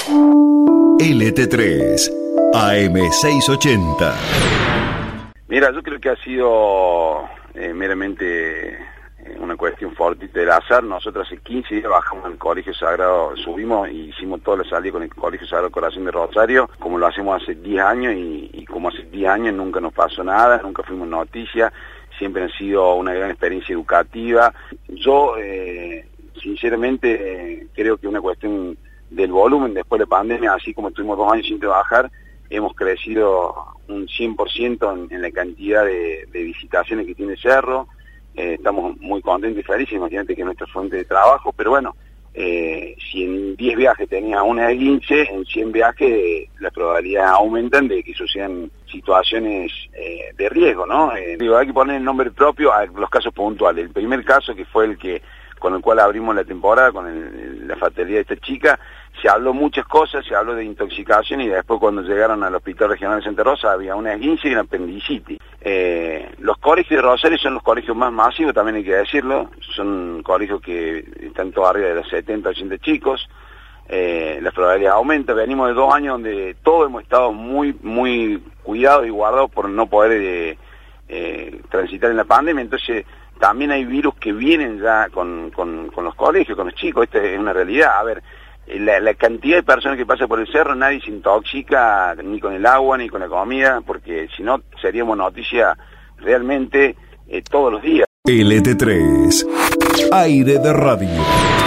LT3 AM680. Mira, yo creo que ha sido meramente una cuestión fortuita del azar. Nosotros hace 15 días bajamos al Colegio Sagrado, subimos y hicimos toda la salida con el Colegio Sagrado Corazón de Rosario, como lo hacemos hace 10 años y como hace 10 años nunca nos pasó nada, nunca fuimos noticias, siempre ha sido una gran experiencia educativa. Yo, sinceramente, creo que una cuestión del volumen después de la pandemia, así como estuvimos 2 años sin trabajar, hemos crecido un 100% en la cantidad de visitaciones que tiene el cerro. Estamos muy contentos y felices, imagínate que es nuestra fuente de trabajo, pero bueno, si en 10 viajes tenías una esguince, en 100 viajes las probabilidades aumentan de que sucedan situaciones de riesgo, ¿no? Hay que poner el nombre propio a los casos puntuales. El primer caso, que fue el que con el cual abrimos la temporada, con la fatalidad de esta chica, se habló muchas cosas, se habló de intoxicación y después cuando llegaron al Hospital Regional de Santa Rosa había una esguince y una apendicitis. Los colegios de Rosario son los colegios más masivos, también hay que decirlo, son colegios que están todos arriba de los 70, 80 chicos, las probabilidades aumentan. Venimos de 2 años donde todos hemos estado muy cuidados y guardados por no poder transitar en la pandemia, entonces también hay virus que vienen ya con los colegios, con los chicos. Esta es una realidad. A ver, la cantidad de personas que pasan por el cerro, nadie se intoxica ni con el agua ni con la comida, porque si no seríamos noticia realmente todos los días. LT3, aire de radio.